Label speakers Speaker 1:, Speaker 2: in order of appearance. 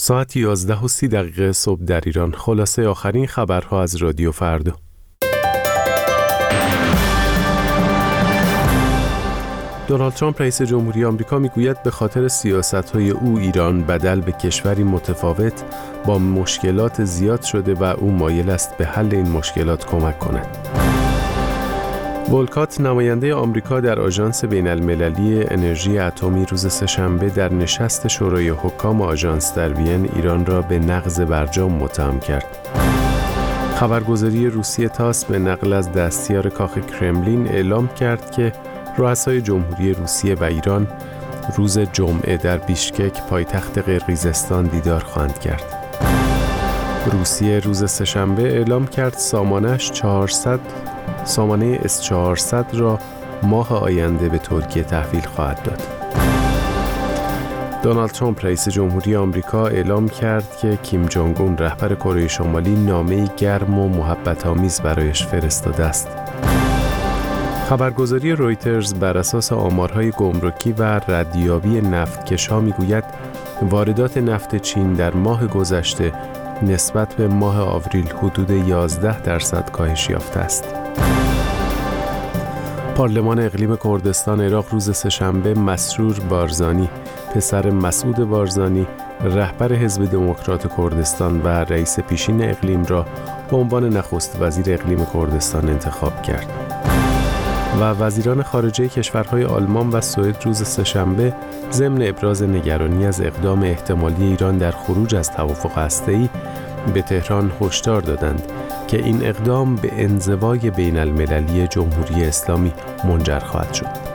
Speaker 1: ساعت 11:30 صبح در ایران. خلاصه آخرین خبرها از رادیو فردا. دونالد ترامپ رئیس جمهوری آمریکا میگوید به خاطر سیاست‌های او ایران بدل به کشوری متفاوت با مشکلات زیاد شده و او مایل است به حل این مشکلات کمک کند. ولکات نماینده آمریکا در آژانس بین‌المللی انرژی اتمی روز سه‌شنبه در نشست شورای حکام آژانس در وین ایران را به نقض برجام متهم کرد. خبرگزاری روسیه تاس به نقل از دستیار کاخ کرملین اعلام کرد که رؤسای جمهوری روسیه و ایران روز جمعه در بیشکک پایتخت قرقیزستان دیدار خواهند کرد. روسیه روز سه‌شنبه اعلام کرد سامانه S-400 را ماه آینده به ترکیه تحویل خواهد داد. دونالد ترامپ رئیس جمهوری آمریکا اعلام کرد که کیم جونگ اون رهبر کره شمالی نامه‌ای گرم و محبت‌آمیز برایش فرستاده است. خبرگزاری رویترز بر اساس آمارهای گمرکی و ردیابی نفتکش‌ها میگوید واردات نفت چین در ماه گذشته نسبت به ماه آوریل حدود 11% کاهش یافته است. پارلمان اقلیم کردستان عراق روز سه‌شنبه مسرور بارزانی، پسر مسعود بارزانی، رهبر حزب دموکرات کردستان و رئیس پیشین اقلیم را به عنوان نخست وزیر اقلیم کردستان انتخاب کرد. و وزیران خارجه کشورهای آلمان و سوئد روز سه‌شنبه ضمن ابراز نگرانی از اقدام احتمالی ایران در خروج از توافق هسته‌ای به تهران هشدار دادند که این اقدام به انزوای بین‌المللی جمهوری اسلامی منجر خواهد شد.